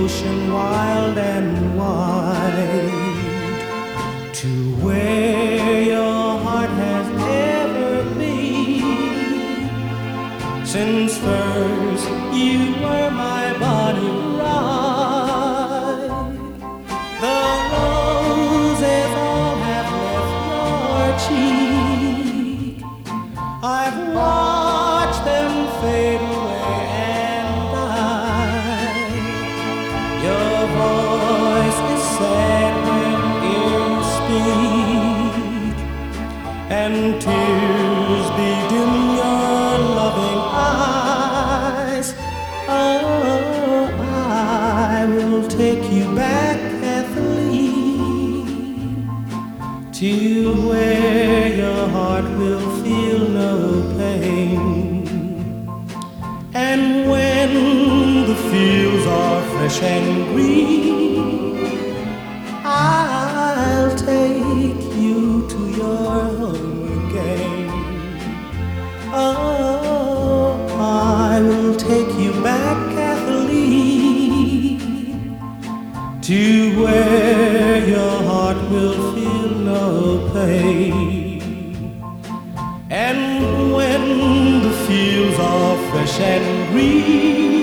ocean wild and wide, to where your heart has ever been. Since first you were my body ride, the roses all have left your cheek. I've watched them fade away and die. Your voice is sad when you speak, and tears bedim your loving eyes. Oh, I will take you back, Kathleen, to where your heart will feel no pain. And when the fields are fresh and green, I'll take you to your home again. Oh, I will take you back, Kathleen, to where your heart will feel no pain. And when the fields are fresh and green,